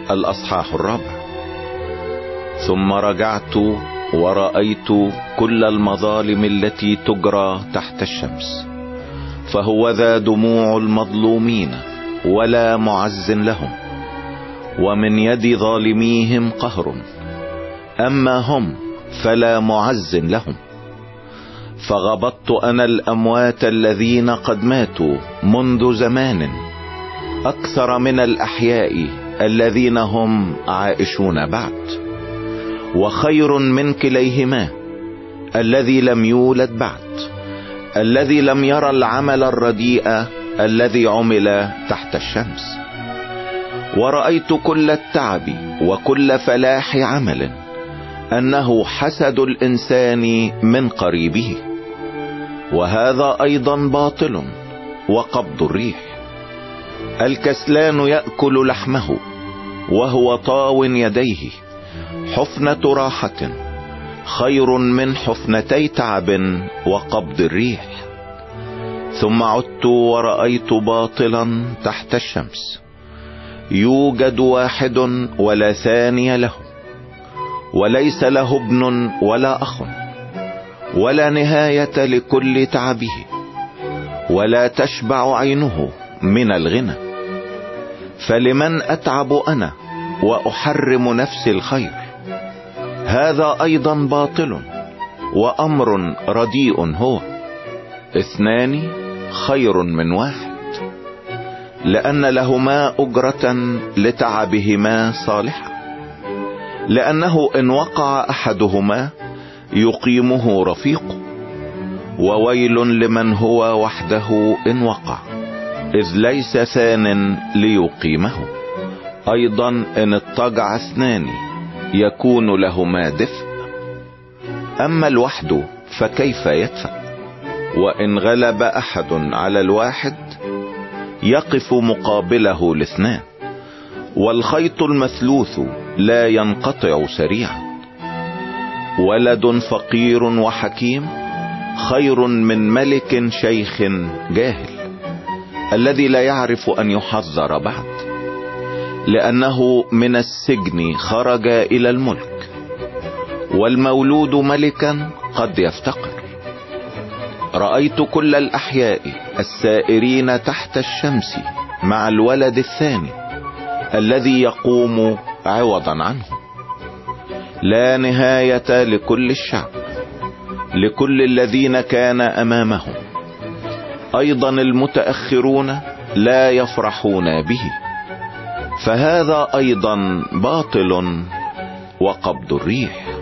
الأصحاح 4. ثم رجعت ورأيت كل المظالم التي تجرى تحت الشمس، فهو ذا دموع المظلومين ولا معز لهم، ومن يد ظالميهم قهر، أما هم فلا معز لهم. فغبطت أنا الأموات الذين قد ماتوا منذ زمان أكثر من الأحياء الذين هم عائشون بعد، وخير من كليهما الذي لم يولد بعد، الذي لم يرى العمل الرديء الذي عمل تحت الشمس. ورأيت كل التعب وكل فلاح عمل أنه حسد الإنسان من قريبه، وهذا أيضا باطل وقبض الريح. الكسلان يأكل لحمه وهو طاو يديه، حفنة راحة خير من حفنتي تعب وقبض الريح. ثم عدت ورأيت باطلا تحت الشمس، يوجد واحد ولا ثاني له، وليس له ابن ولا أخ، ولا نهاية لكل تعبه، ولا تشبع عينه من الغنى. فلمن أتعب أنا وأحرم نفسي الخير؟ هذا أيضا باطل وأمر رديء هو. 2 خير من 1، لأن لهما أجرة لتعبهما صالحة، لأنه إن وقع أحدهما يقيمه رفيقه، وويل لمن هو وحده إن وقع، إذ ليس ثان ليقيمه. أيضا إن اضطجع 2 يكون لهما دفء، أما الوحد فكيف يدفأ؟ وإن غلب أحد على الواحد يقف مقابله ل2. والخيط المثلوث لا ينقطع سريعا. ولد فقير وحكيم خير من ملك شيخ جاهل، الذي لا يعرف أن يحذر بعد، لأنه من السجن خرج إلى الملك. والمولود ملكا قد يفتقر. رأيت كل الأحياء السائرين تحت الشمس مع الولد الثاني الذي يقوم عوضا عنه. لا نهاية لكل الشعب، لكل الذين كان أمامهم. أيضا المتأخرون لا يفرحون به، فهذا أيضا باطل وقبض الريح.